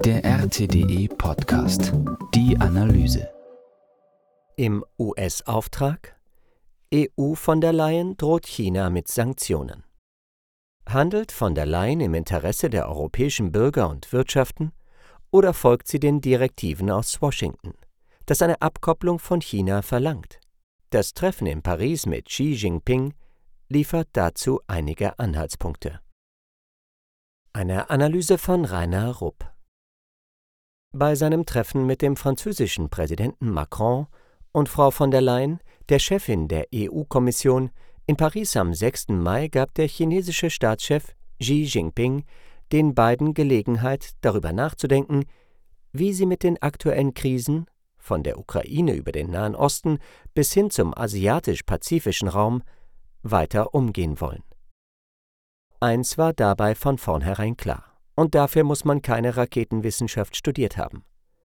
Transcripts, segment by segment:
Der RTDE Podcast. Die Analyse. Im US-Auftrag: EU von der Leyen droht China mit Sanktionen. Handelt von der Leyen im Interesse der europäischen Bürger und Wirtschaften oder folgt sie den Direktiven aus Washington, das eine Abkopplung von China verlangt? Das Treffen in Paris mit Xi Jinping liefert dazu einige Anhaltspunkte. Eine Analyse von Rainer Rupp. Bei seinem Treffen mit dem französischen Präsidenten Macron und Frau von der Leyen, der Chefin der EU-Kommission, in Paris am 6. Mai gab der chinesische Staatschef Xi Jinping den beiden Gelegenheit, darüber nachzudenken, wie sie mit den aktuellen Krisen, von der Ukraine über den Nahen Osten bis hin zum asiatisch-pazifischen Raum, weiter umgehen wollen. Eins war dabei von vornherein klar, und dafür muss man keine Raketenwissenschaft studiert haben.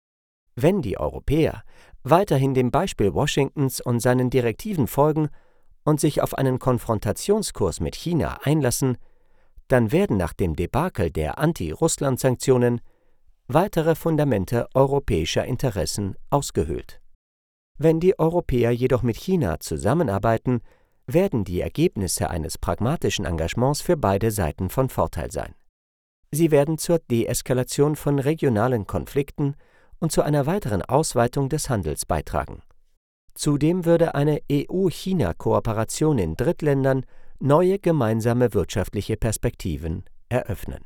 Wenn die Europäer weiterhin dem Beispiel Washingtons und seinen Direktiven folgen und sich auf einen Konfrontationskurs mit China einlassen, dann werden nach dem Debakel der Anti-Russland-Sanktionen weitere Fundamente europäischer Interessen ausgehöhlt. Wenn die Europäer jedoch mit China zusammenarbeiten, werden die Ergebnisse eines pragmatischen Engagements für beide Seiten von Vorteil sein. Sie werden zur Deeskalation von regionalen Konflikten und zu einer weiteren Ausweitung des Handels beitragen. Zudem würde eine EU-China-Kooperation in Drittländern neue gemeinsame wirtschaftliche Perspektiven eröffnen.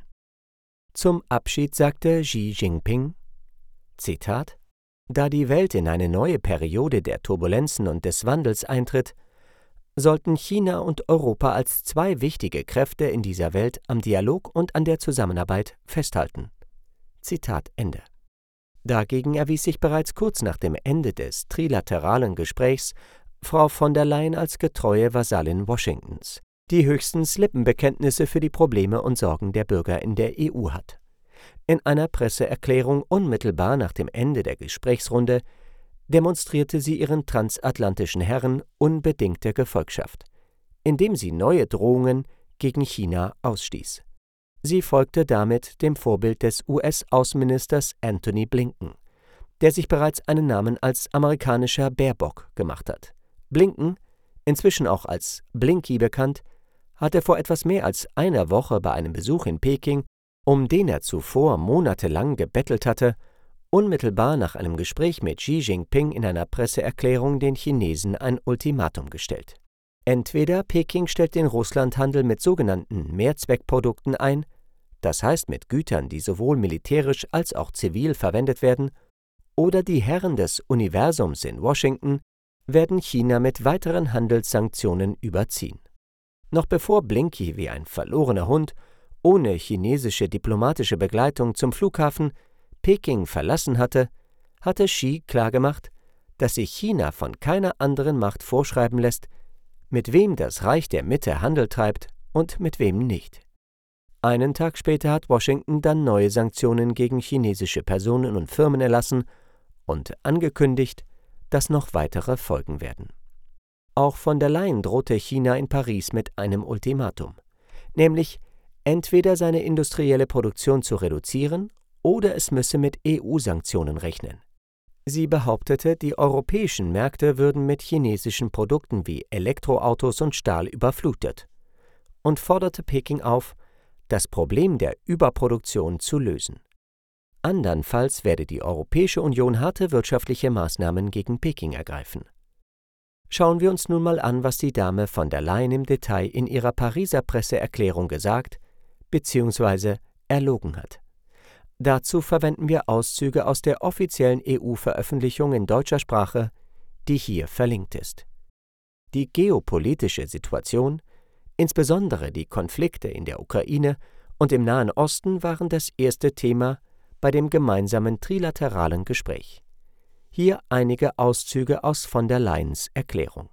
Zum Abschied sagte Xi Jinping, Zitat: Da die Welt in eine neue Periode der Turbulenzen und des Wandels eintritt, sollten China und Europa als zwei wichtige Kräfte in dieser Welt am Dialog und an der Zusammenarbeit festhalten. Zitat Ende. Dagegen erwies sich bereits kurz nach dem Ende des trilateralen Gesprächs Frau von der Leyen als getreue Vasallin Washingtons, die höchstens Lippenbekenntnisse für die Probleme und Sorgen der Bürger in der EU hat. In einer Presseerklärung unmittelbar nach dem Ende der Gesprächsrunde demonstrierte sie ihren transatlantischen Herren unbedingte Gefolgschaft, indem sie neue Drohungen gegen China ausstieß. Sie folgte damit dem Vorbild des US-Außenministers Antony Blinken, der sich bereits einen Namen als amerikanischer Baerbock gemacht hat. Blinken, inzwischen auch als Blinky bekannt, hatte vor etwas mehr als einer Woche bei einem Besuch in Peking, um den er zuvor monatelang gebettelt hatte, unmittelbar nach einem Gespräch mit Xi Jinping in einer Presseerklärung den Chinesen ein Ultimatum gestellt. Entweder Peking stellt den Russlandhandel mit sogenannten Mehrzweckprodukten ein, das heißt mit Gütern, die sowohl militärisch als auch zivil verwendet werden, oder die Herren des Universums in Washington werden China mit weiteren Handelssanktionen überziehen. Noch bevor Blinky wie ein verlorener Hund ohne chinesische diplomatische Begleitung zum Flughafen Peking verlassen hatte Xi klargemacht, dass sich China von keiner anderen Macht vorschreiben lässt, mit wem das Reich der Mitte Handel treibt und mit wem nicht. Einen Tag später hat Washington dann neue Sanktionen gegen chinesische Personen und Firmen erlassen und angekündigt, dass noch weitere folgen werden. Auch von der Leyen drohte China in Paris mit einem Ultimatum, nämlich entweder seine industrielle Produktion zu reduzieren oder es müsse mit EU-Sanktionen rechnen. Sie behauptete, die europäischen Märkte würden mit chinesischen Produkten wie Elektroautos und Stahl überflutet und forderte Peking auf, das Problem der Überproduktion zu lösen. Andernfalls werde die Europäische Union harte wirtschaftliche Maßnahmen gegen Peking ergreifen. Schauen wir uns nun mal an, was die Dame von der Leyen im Detail in ihrer Pariser Presseerklärung gesagt bzw. erlogen hat. Dazu verwenden wir Auszüge aus der offiziellen EU-Veröffentlichung in deutscher Sprache, die hier verlinkt ist. Die geopolitische Situation, insbesondere die Konflikte in der Ukraine und im Nahen Osten, waren das erste Thema bei dem gemeinsamen trilateralen Gespräch. Hier einige Auszüge aus von der Leyens Erklärung.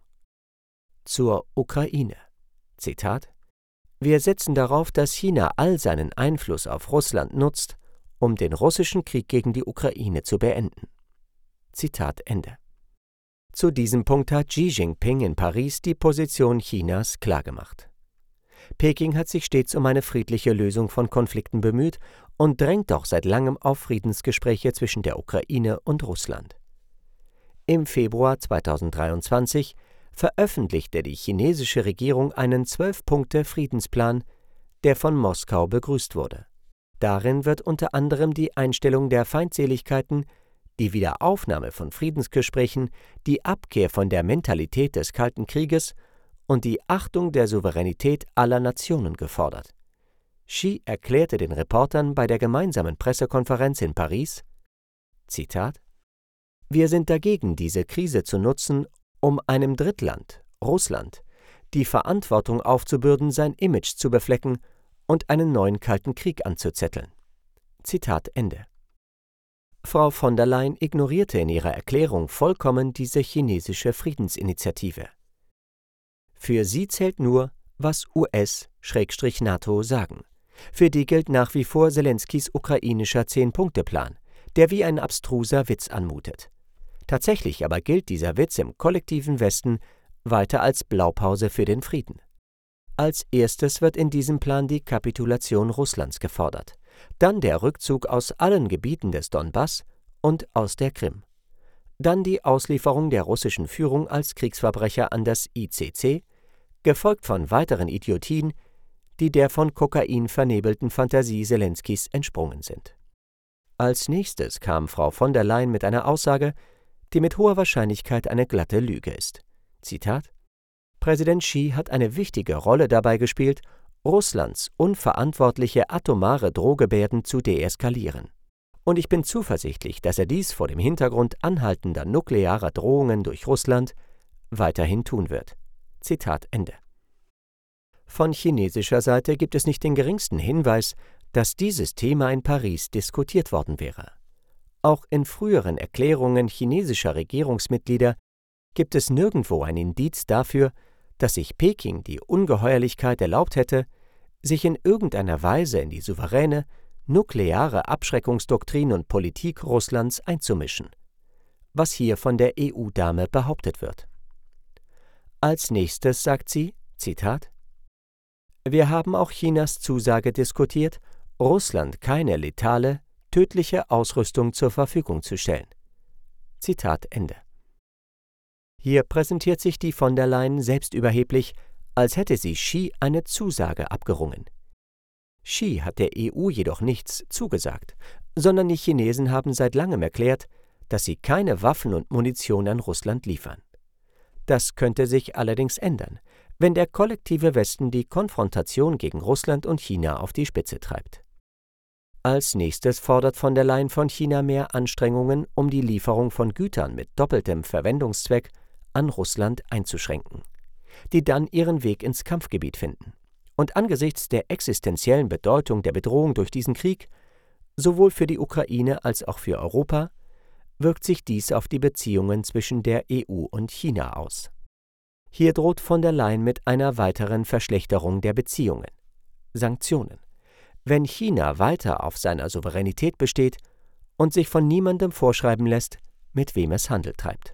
Zur Ukraine. Zitat: Wir setzen darauf, dass China all seinen Einfluss auf Russland nutzt, um den russischen Krieg gegen die Ukraine zu beenden. Zitat Ende. Zu diesem Punkt hat Xi Jinping in Paris die Position Chinas klargemacht. Peking hat sich stets um eine friedliche Lösung von Konflikten bemüht und drängt auch seit langem auf Friedensgespräche zwischen der Ukraine und Russland. Im Februar 2023 veröffentlichte die chinesische Regierung einen 12-Punkte-Friedensplan, der von Moskau begrüßt wurde. Darin wird unter anderem die Einstellung der Feindseligkeiten, die Wiederaufnahme von Friedensgesprächen, die Abkehr von der Mentalität des Kalten Krieges und die Achtung der Souveränität aller Nationen gefordert. Xi erklärte den Reportern bei der gemeinsamen Pressekonferenz in Paris, Zitat: Wir sind dagegen, diese Krise zu nutzen, um einem Drittland, Russland, die Verantwortung aufzubürden, sein Image zu beflecken und einen neuen Kalten Krieg anzuzetteln. Zitat Ende. Frau von der Leyen ignorierte in ihrer Erklärung vollkommen diese chinesische Friedensinitiative. Für sie zählt nur, was US/NATO sagen. Für die gilt nach wie vor Selenskys ukrainischer 10-Punkte-Plan, der wie ein abstruser Witz anmutet. Tatsächlich aber gilt dieser Witz im kollektiven Westen weiter als Blaupause für den Frieden. Als erstes wird in diesem Plan die Kapitulation Russlands gefordert, dann der Rückzug aus allen Gebieten des Donbass und aus der Krim, dann die Auslieferung der russischen Führung als Kriegsverbrecher an das ICC, gefolgt von weiteren Idiotien, die der von Kokain vernebelten Fantasie Selenskys entsprungen sind. Als nächstes kam Frau von der Leyen mit einer Aussage, die mit hoher Wahrscheinlichkeit eine glatte Lüge ist. Zitat: Präsident Xi hat eine wichtige Rolle dabei gespielt, Russlands unverantwortliche atomare Drohgebärden zu deeskalieren. Und ich bin zuversichtlich, dass er dies vor dem Hintergrund anhaltender nuklearer Drohungen durch Russland weiterhin tun wird. Zitat Ende. Von chinesischer Seite gibt es nicht den geringsten Hinweis, dass dieses Thema in Paris diskutiert worden wäre. Auch in früheren Erklärungen chinesischer Regierungsmitglieder gibt es nirgendwo ein Indiz dafür, dass sich Peking die Ungeheuerlichkeit erlaubt hätte, sich in irgendeiner Weise in die souveräne, nukleare Abschreckungsdoktrin und Politik Russlands einzumischen, was hier von der EU-Dame behauptet wird. Als nächstes sagt sie, Zitat: Wir haben auch Chinas Zusage diskutiert, Russland keine letale, tödliche Ausrüstung zur Verfügung zu stellen. Zitat Ende. Hier präsentiert sich die von der Leyen selbstüberheblich, als hätte sie Xi eine Zusage abgerungen. Xi hat der EU jedoch nichts zugesagt, sondern die Chinesen haben seit langem erklärt, dass sie keine Waffen und Munition an Russland liefern. Das könnte sich allerdings ändern, wenn der kollektive Westen die Konfrontation gegen Russland und China auf die Spitze treibt. Als nächstes fordert von der Leyen von China mehr Anstrengungen, um die Lieferung von Gütern mit doppeltem Verwendungszweck an Russland einzuschränken, die dann ihren Weg ins Kampfgebiet finden. Und angesichts der existenziellen Bedeutung der Bedrohung durch diesen Krieg, sowohl für die Ukraine als auch für Europa, wirkt sich dies auf die Beziehungen zwischen der EU und China aus. Hier droht von der Leyen mit einer weiteren Verschlechterung der Beziehungen. Sanktionen. Wenn China weiter auf seiner Souveränität besteht und sich von niemandem vorschreiben lässt, mit wem es Handel treibt.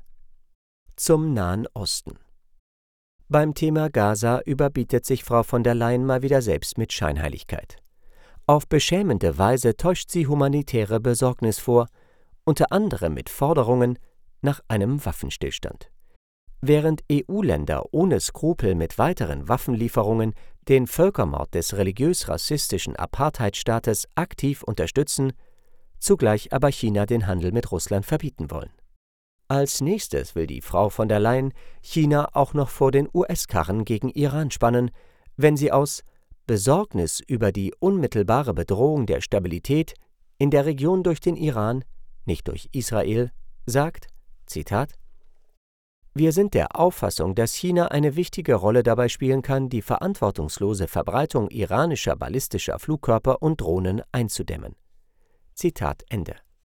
Zum Nahen Osten. Beim Thema Gaza überbietet sich Frau von der Leyen mal wieder selbst mit Scheinheiligkeit. Auf beschämende Weise täuscht sie humanitäre Besorgnis vor, unter anderem mit Forderungen nach einem Waffenstillstand. Während EU-Länder ohne Skrupel mit weiteren Waffenlieferungen den Völkermord des religiös-rassistischen Apartheidstaates aktiv unterstützen, zugleich aber China den Handel mit Russland verbieten wollen. Als nächstes will die Frau von der Leyen China auch noch vor den US-Karren gegen Iran spannen, wenn sie aus Besorgnis über die unmittelbare Bedrohung der Stabilität in der Region durch den Iran, nicht durch Israel, sagt, Zitat: Wir sind der Auffassung, dass China eine wichtige Rolle dabei spielen kann, die verantwortungslose Verbreitung iranischer ballistischer Flugkörper und Drohnen einzudämmen. Zitat Ende.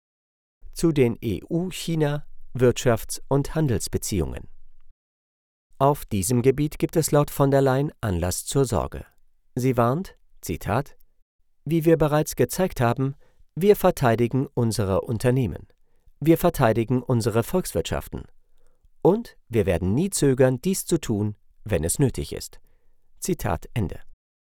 Zu den EU-China- Wirtschafts- und Handelsbeziehungen. Auf diesem Gebiet gibt es laut von der Leyen Anlass zur Sorge. Sie warnt, Zitat: Wie wir bereits gezeigt haben, wir verteidigen unsere Unternehmen. Wir verteidigen unsere Volkswirtschaften. Und wir werden nie zögern, dies zu tun, wenn es nötig ist. Zitat Ende.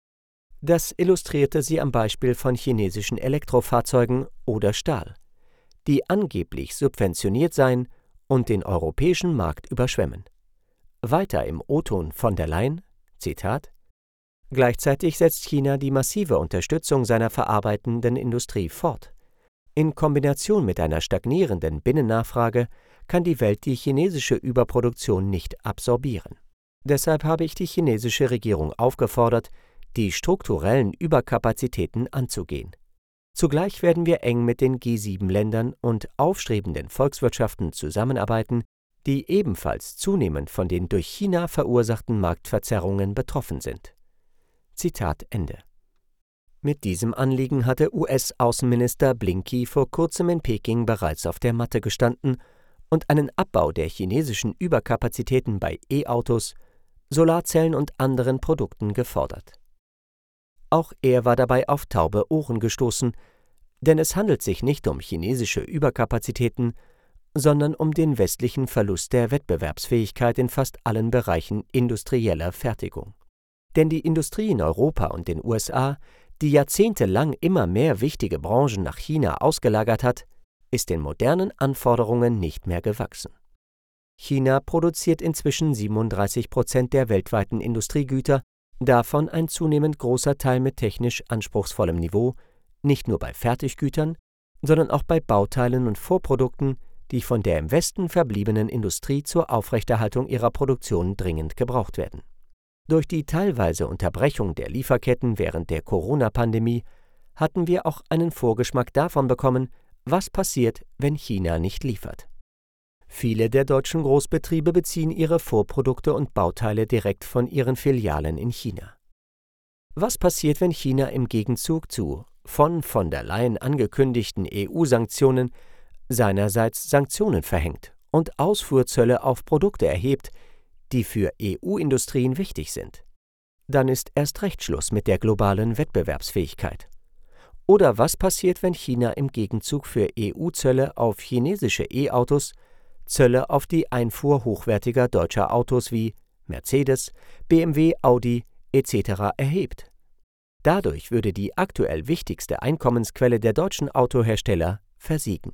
Das illustrierte sie am Beispiel von chinesischen Elektrofahrzeugen oder Stahl, die angeblich subventioniert seien und den europäischen Markt überschwemmen. Weiter im O-Ton von der Leyen, Zitat: Gleichzeitig setzt China die massive Unterstützung seiner verarbeitenden Industrie fort. In Kombination mit einer stagnierenden Binnennachfrage kann die Welt die chinesische Überproduktion nicht absorbieren. Deshalb habe ich die chinesische Regierung aufgefordert, die strukturellen Überkapazitäten anzugehen. Zugleich werden wir eng mit den G7-Ländern und aufstrebenden Volkswirtschaften zusammenarbeiten, die ebenfalls zunehmend von den durch China verursachten Marktverzerrungen betroffen sind. Zitat Ende. Mit diesem Anliegen hatte US-Außenminister Blinken vor kurzem in Peking bereits auf der Matte gestanden und einen Abbau der chinesischen Überkapazitäten bei E-Autos, Solarzellen und anderen Produkten gefordert. Auch er war dabei auf taube Ohren gestoßen, denn es handelt sich nicht um chinesische Überkapazitäten, sondern um den westlichen Verlust der Wettbewerbsfähigkeit in fast allen Bereichen industrieller Fertigung. Denn die Industrie in Europa und den USA, die jahrzehntelang immer mehr wichtige Branchen nach China ausgelagert hat, ist den modernen Anforderungen nicht mehr gewachsen. China produziert inzwischen 37% der weltweiten Industriegüter, davon ein zunehmend großer Teil mit technisch anspruchsvollem Niveau, nicht nur bei Fertiggütern, sondern auch bei Bauteilen und Vorprodukten, die von der im Westen verbliebenen Industrie zur Aufrechterhaltung ihrer Produktion dringend gebraucht werden. Durch die teilweise Unterbrechung der Lieferketten während der Corona-Pandemie hatten wir auch einen Vorgeschmack davon bekommen, was passiert, wenn China nicht liefert. Viele der deutschen Großbetriebe beziehen ihre Vorprodukte und Bauteile direkt von ihren Filialen in China. Was passiert, wenn China im Gegenzug zu von der Leyen angekündigten EU-Sanktionen seinerseits Sanktionen verhängt und Ausfuhrzölle auf Produkte erhebt, die für EU-Industrien wichtig sind? Dann ist erst recht Schluss mit der globalen Wettbewerbsfähigkeit. Oder was passiert, wenn China im Gegenzug für EU-Zölle auf chinesische E-Autos Zölle auf die Einfuhr hochwertiger deutscher Autos wie Mercedes, BMW, Audi etc. erhebt? Dadurch würde die aktuell wichtigste Einkommensquelle der deutschen Autohersteller versiegen.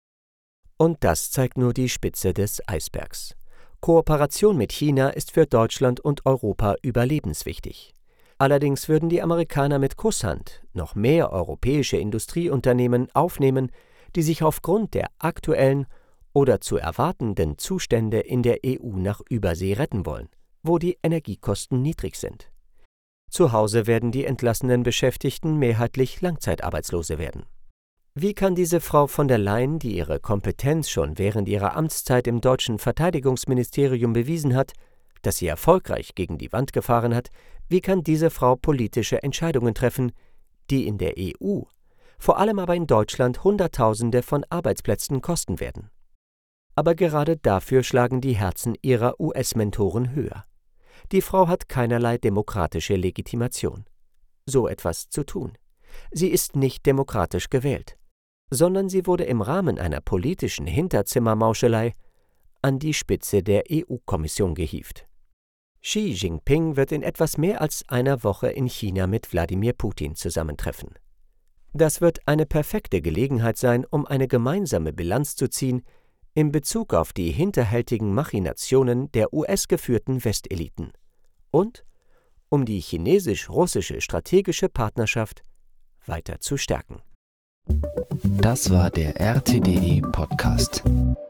Und das zeigt nur die Spitze des Eisbergs. Kooperation mit China ist für Deutschland und Europa überlebenswichtig. Allerdings würden die Amerikaner mit Kusshand noch mehr europäische Industrieunternehmen aufnehmen, die sich aufgrund der aktuellen oder zu erwartenden Zustände in der EU nach Übersee retten wollen, wo die Energiekosten niedrig sind. Zu Hause werden die entlassenen Beschäftigten mehrheitlich Langzeitarbeitslose werden. Wie kann diese Frau von der Leyen, die ihre Kompetenz schon während ihrer Amtszeit im deutschen Verteidigungsministerium bewiesen hat, dass sie erfolgreich gegen die Wand gefahren hat, wie kann diese Frau politische Entscheidungen treffen, die in der EU, vor allem aber in Deutschland, Hunderttausende von Arbeitsplätzen kosten werden? Aber gerade dafür schlagen die Herzen ihrer US-Mentoren höher. Die Frau hat keinerlei demokratische Legitimation, so etwas zu tun. Sie ist nicht demokratisch gewählt, sondern sie wurde im Rahmen einer politischen Hinterzimmermauschelei an die Spitze der EU-Kommission gehievt. Xi Jinping wird in etwas mehr als einer Woche in China mit Wladimir Putin zusammentreffen. Das wird eine perfekte Gelegenheit sein, um eine gemeinsame Bilanz zu ziehen in Bezug auf die hinterhältigen Machinationen der US-geführten Westeliten und um die chinesisch-russische strategische Partnerschaft weiter zu stärken. Das war der RTDE Podcast.